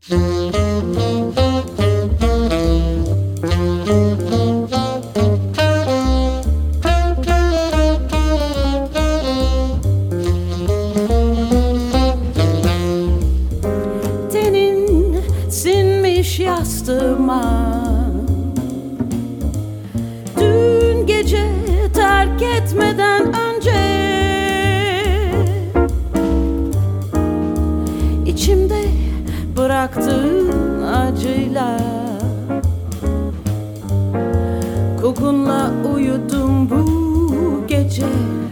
Tenin sinmiş yastığıma, dün gece terk etmeden önce içimde bıraktığın acıyla, kokunla uyudum bu gece.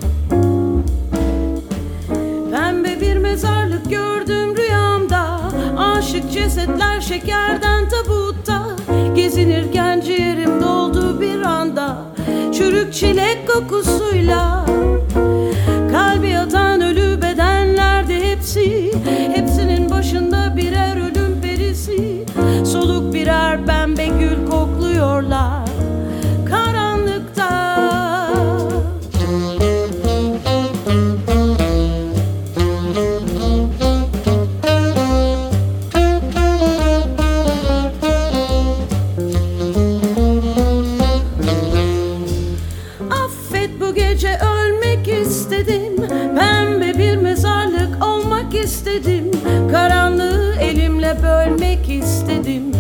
Pembe bir mezarlık gördüm rüyamda, aşık cesetler şekerden tabutta. Gezinirken ciğerim doldu bir anda, çürük çilek kokusuyla. Kalbi atan ölü bedenlerdi hepsi, hepsinin başında birer ölüm perisi. Soluk birer pembe gül kokluyorlar karanlıkta. Affet, bu gece ölmek istedim, pembe bir mezarlık olmak istedim, karanlığı elimle bölmek istedim.